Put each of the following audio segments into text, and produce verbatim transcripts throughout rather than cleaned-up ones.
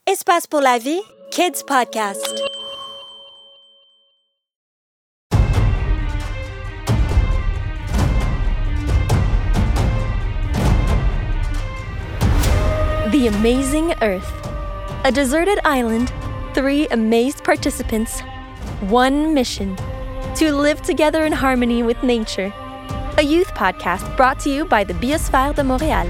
Espace pour la vie, Kids Podcast. The Amazing Earth. A deserted island, three amazed participants, one mission: to live together in harmony with nature. A youth podcast brought to you by the Biosphère de Montréal.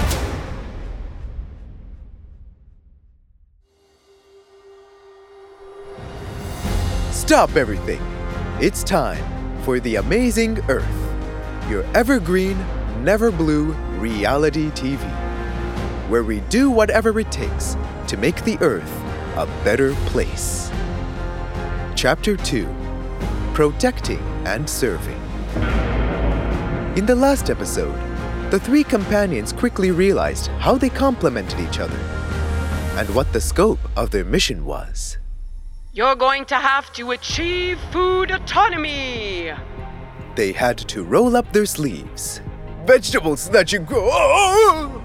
Stop everything. It's time for The Amazing Earth, your evergreen, never blue reality T V, where we do whatever it takes to make the Earth a better place. Chapter two, Protecting and Serving. In the last episode, the three companions quickly realized how they complemented each other and what the scope of their mission was. You're going to have to achieve food autonomy! They had to roll up their sleeves. Vegetables that you grow! Oh!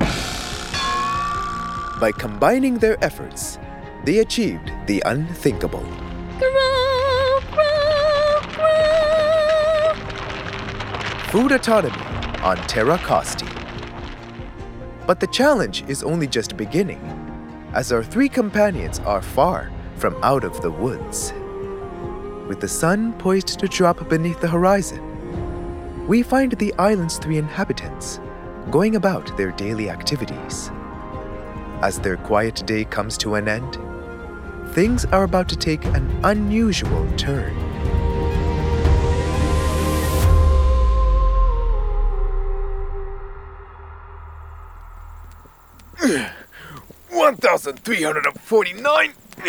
By combining their efforts, they achieved the unthinkable. Grow, grow, grow. Food autonomy on Terra Costi. But the challenge is only just beginning, as our three companions are far from out of the woods. With the sun poised to drop beneath the horizon, we find the island's three inhabitants going about their daily activities. As their quiet day comes to an end, things are about to take an unusual turn. one thousand three hundred forty-nine.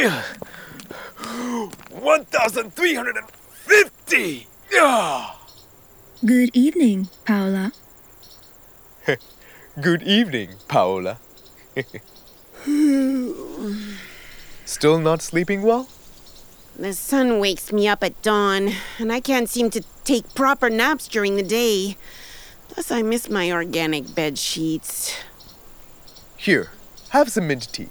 one thousand three hundred fifty. Good evening, Paola. Good evening, Paola. Still not sleeping well? The sun wakes me up at dawn, and I can't seem to take proper naps during the day. Plus, I miss my organic bed sheets. Here, have some mint tea.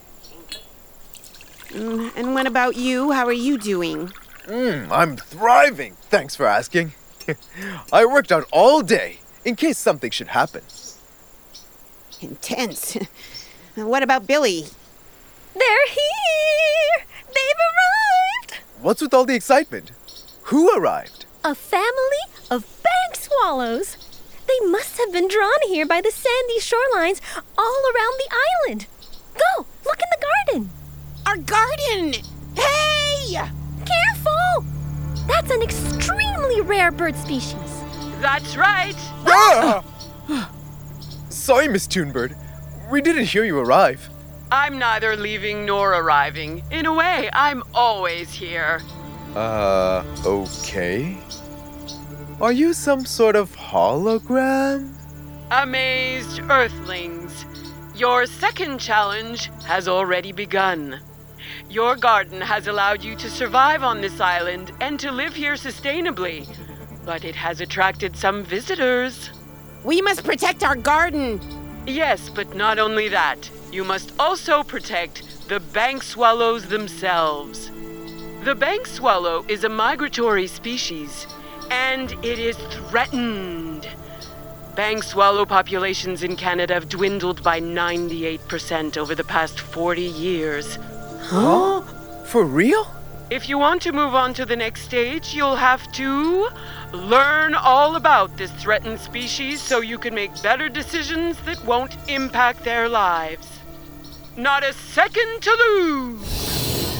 Mm, and what about you? How are you doing? Mm, I'm thriving. Thanks for asking. I worked out all day in case something should happen. Intense. What about Billy? They're here! They've arrived! What's with all the excitement? Who arrived? A family of bank swallows. They must have been drawn here by the sandy shorelines all around the island. Go, look in the garden. Our garden! Hey! Careful! That's an extremely rare bird species. That's right! Ah! Sorry, Miss Tunebird. We didn't hear you arrive. I'm neither leaving nor arriving. In a way, I'm always here. Uh, okay. Are you some sort of hologram? Amazed Earthlings, your second challenge has already begun. Your garden has allowed you to survive on this island and to live here sustainably, but it has attracted some visitors. We must protect our garden. Yes, but not only that. You must also protect the bank swallows themselves. The bank swallow is a migratory species, and it is threatened. Bank swallow populations in Canada have dwindled by ninety-eight percent over the past forty years. Huh? For real? If you want to move on to the next stage, you'll have to learn all about this threatened species so you can make better decisions that won't impact their lives. Not a second to lose!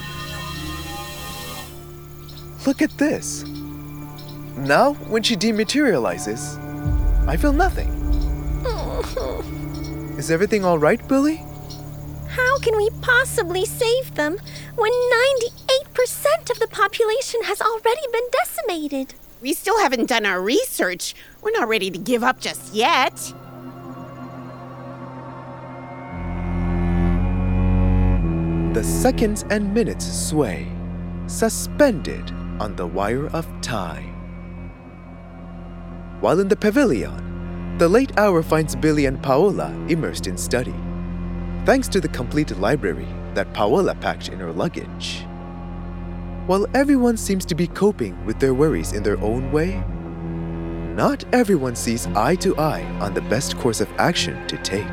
Look at this. Now, when she dematerializes, I feel nothing. Is everything all right, Billy? How can we possibly save them when ninety-eight percent of the population has already been decimated? We still haven't done our research. We're not ready to give up just yet. The seconds and minutes sway, suspended on the wire of time. While in the pavilion, the late hour finds Billy and Paola immersed in study. thanks to the complete library that Paola packed in her luggage. While everyone seems to be coping with their worries in their own way, not everyone sees eye to eye on the best course of action to take.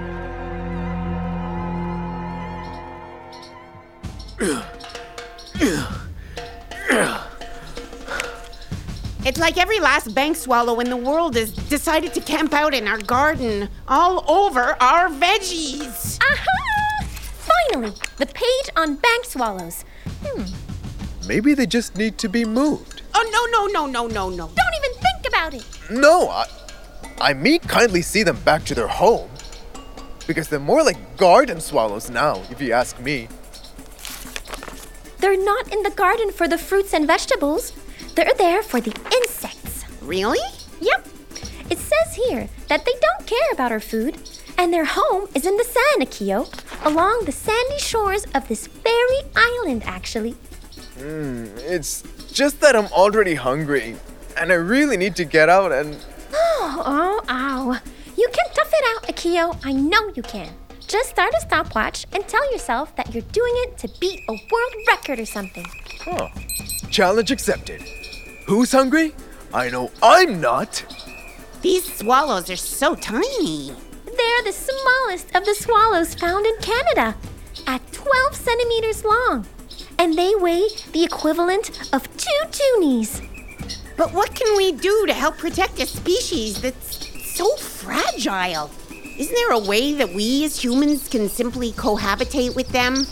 It's like every last bank swallow in the world has decided to camp out in our garden, all over our veggies. Aha! Finally, the page on bank swallows. Hmm. Maybe they just need to be moved. Oh, no, no, no, no, no, no. Don't even think about it. No, I, I mean kindly see them back to their home. Because they're more like garden swallows now, if you ask me. They're not in the garden for the fruits and vegetables. They're there for the insects. Really? Yep. It says here that they don't care about our food, and their home is in the sand, Akio, along the sandy shores of this very island, actually. Mm, it's just that I'm already hungry, and I really need to get out and... Oh, oh, ow. You can tough it out, Akio. I know you can. Just start a stopwatch and tell yourself that you're doing it to beat a world record or something. Huh. Challenge accepted. Who's hungry? I know I'm not. These swallows are so tiny. They're the smallest of the swallows found in Canada, at twelve centimeters long. And they weigh the equivalent of two toonies. But what can we do to help protect a species that's so fragile? Isn't there a way that we as humans can simply cohabitate with them?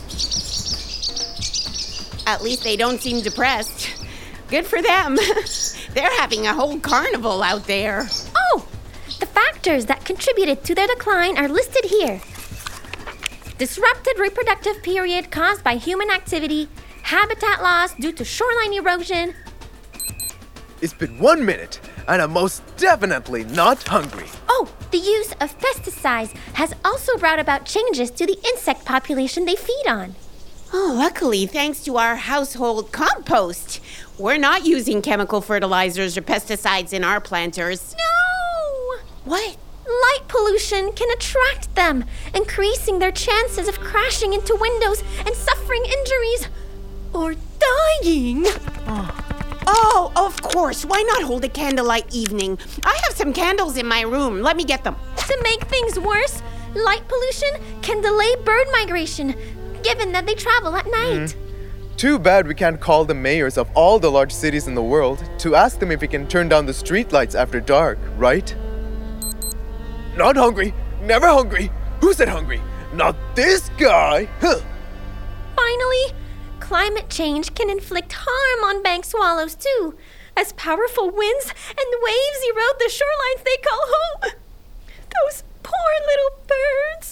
At least they don't seem depressed. Good for them. They're having a whole carnival out there. Oh, the factors that contributed to their decline are listed here. Disrupted reproductive period caused by human activity, habitat loss due to shoreline erosion. It's been one minute, and I'm most definitely not hungry. Oh, the use of pesticides has also brought about changes to the insect population they feed on. Oh, luckily, thanks to our household compost, we're not using chemical fertilizers or pesticides in our planters. No! What? Light pollution can attract them, increasing their chances of crashing into windows and suffering injuries or dying. Oh, of course. Why not hold a candlelight evening? I have some candles in my room. Let me get them. To make things worse, light pollution can delay bird migration, given that they travel at night. Mm. Too bad we can't call the mayors of all the large cities in the world to ask them if we can turn down the streetlights after dark, right? Not hungry. Never hungry. Who said hungry? Not this guy. Huh. Finally, climate change can inflict harm on bank swallows too, as powerful winds and waves erode the shorelines they call home. Those poor little birds.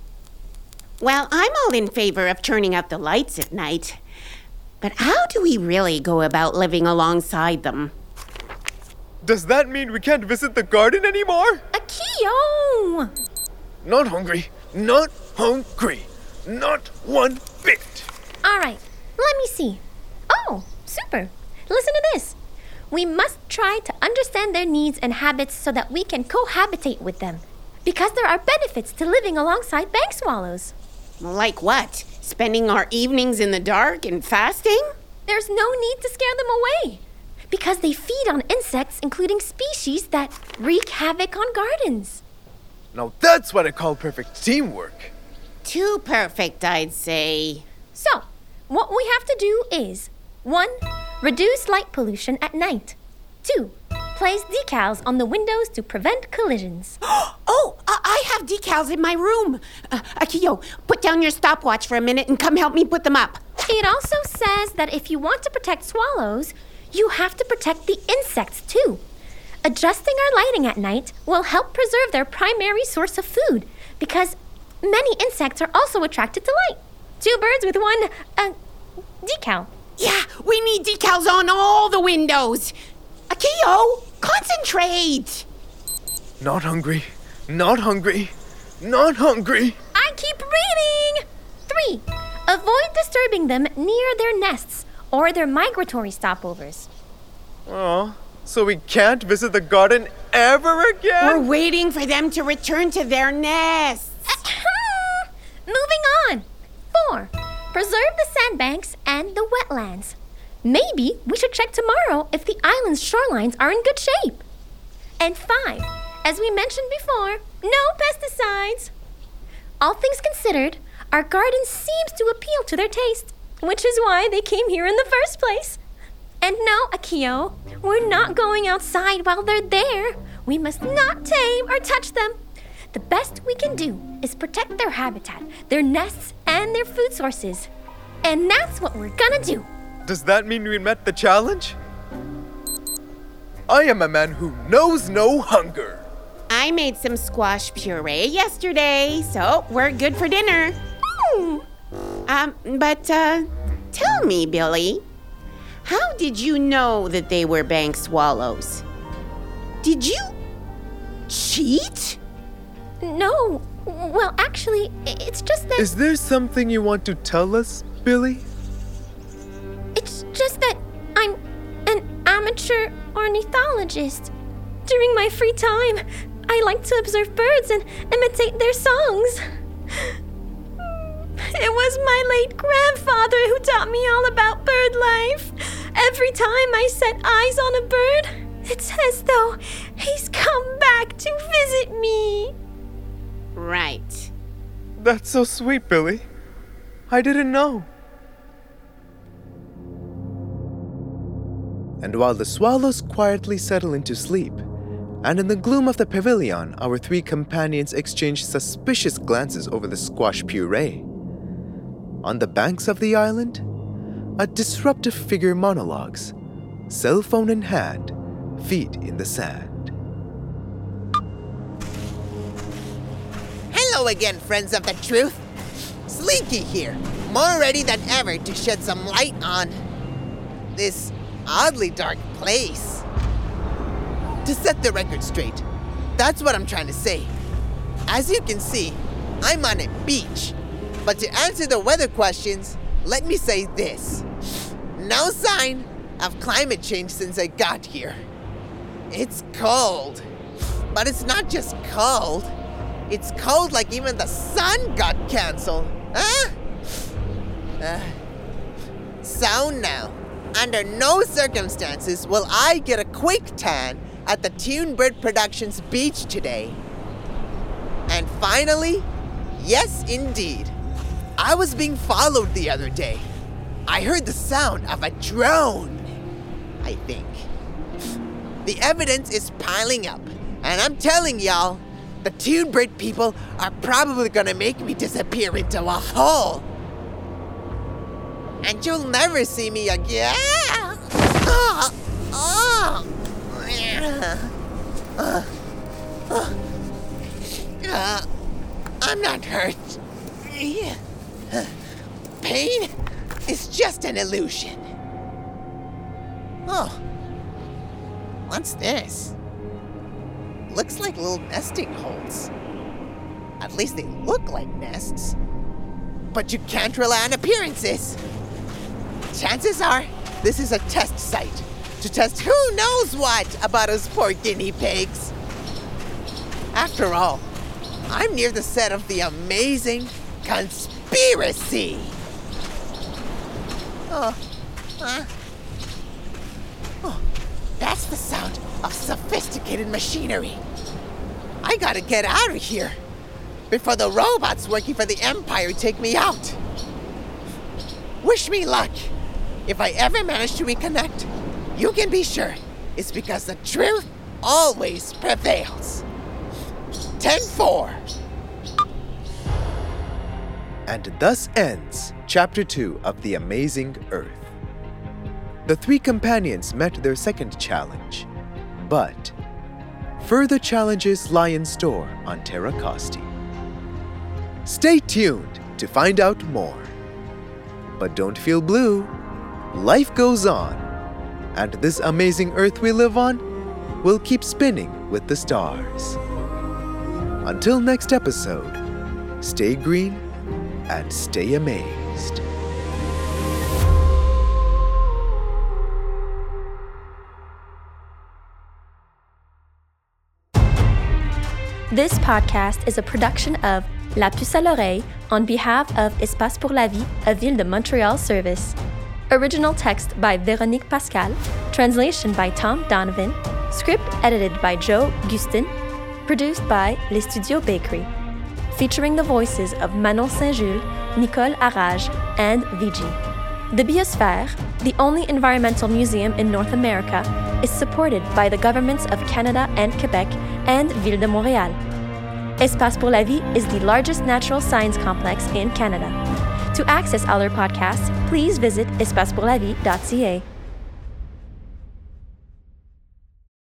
Well, I'm all in favor of turning out the lights at night. But how do we really go about living alongside them? Does that mean we can't visit the garden anymore? Akio! Not hungry. Not hungry. Not one bit. All right, let me see. Oh, super. Listen to this. We must try to understand their needs and habits so that we can cohabitate with them. Because there are benefits to living alongside bank swallows. Like what? Spending our evenings in the dark and fasting? There's no need to scare them away. Because they feed on insects, including species that wreak havoc on gardens. Now that's what I call perfect teamwork. Too perfect, I'd say. So, what we have to do is one. Reduce light pollution at night. two. Place decals on the windows to prevent collisions. Oh, I-, I have decals in my room. Uh, Akio, put down your stopwatch for a minute and come help me put them up. It also says that if you want to protect swallows, you have to protect the insects too. Adjusting our lighting at night will help preserve their primary source of food because many insects are also attracted to light. Two birds with one, uh, decal. Yeah, we need decals on all the windows. Akio, concentrate. Not hungry. Not hungry. Not hungry. I keep reading. Three, avoid disturbing them near their nests or their migratory stopovers. Oh, so we can't visit the garden ever again? We're waiting for them to return to their nests. moving on. Four, preserve the sandbanks and the wetlands. Maybe we should check tomorrow if the island's shorelines are in good shape. And five, as we mentioned before, no pesticides. All things considered, our garden seems to appeal to their taste, which is why they came here in the first place. And no, Akio, we're not going outside while they're there. We must not tame or touch them. The best we can do is protect their habitat, their nests, and their food sources. And that's what we're gonna do. Does that mean we met the challenge? I am a man who knows no hunger. I made some squash puree yesterday, so we're good for dinner. Mm. Um, but, uh, tell me, Billy, how did you know that they were bank swallows? Did you cheat? No, well, actually, it's just that... Is there something you want to tell us, Billy? It's just that I'm an amateur ornithologist. During my free time, I like to observe birds and imitate their songs. It was my late grandfather who taught me all about bird life. Every time I set eyes on a bird, it's as though he's come back to visit me. Right. That's so sweet, Billy. I didn't know. And while the swallows quietly settle into sleep, and in the gloom of the pavilion, our three companions exchange suspicious glances over the squash puree. On the banks of the island, a disruptive figure monologues, cell phone in hand, feet in the sand. Hello again, friends of the truth. Slinky here, more ready than ever to shed some light on this oddly dark place. To set the record straight, that's what I'm trying to say. As you can see, I'm on a beach. But to answer the weather questions, let me say this. No sign of climate change since I got here. It's cold. But it's not just cold. It's cold like even the sun got canceled. Huh? Uh, so now, under no circumstances will I get a quick tan at the Tunebird Productions beach today. And finally, yes indeed, I was being followed the other day. I heard the sound of a drone, I think. The evidence is piling up, and I'm telling y'all, the Tunebird people are probably gonna make me disappear into a hole. And you'll never see me again. Oh, oh. Uh, uh, uh, I'm not hurt. Pain is just an illusion. Oh, what's this? Looks like little nesting holes. At least they look like nests. But you can't rely on appearances. Chances are, this is a test site to test who knows what about us poor guinea pigs. After all, I'm near the set of the amazing Conspiracy. Oh, uh, oh, that's the sound of sophisticated machinery. I gotta get out of here before the robots working for the Empire take me out. Wish me luck. If I ever manage to reconnect, you can be sure it's because the truth always prevails. ten four. And thus ends Chapter two of The Amazing Earth. The three companions met their second challenge, but further challenges lie in store on Terra Costi. Stay tuned to find out more. But don't feel blue. Life goes on, and this amazing Earth we live on will keep spinning with the stars. Until next episode, stay green and stay amazed. This podcast is a production of La Puce à l'oreille on behalf of Espace pour la vie, a Ville de Montreal service. Original text by Véronique Pascal, translation by Tom Donovan, script edited by Joe Gustin, produced by Les Studios Bakery. Featuring the voices of Manon Saint-Jules, Nicole Arrage, and Vigi. The Biosphere, the only environmental museum in North America, is supported by the governments of Canada and Quebec and Ville de Montréal. Espace pour la vie is the largest natural science complex in Canada. To access other podcasts, please visit espace pour la vie dot c a.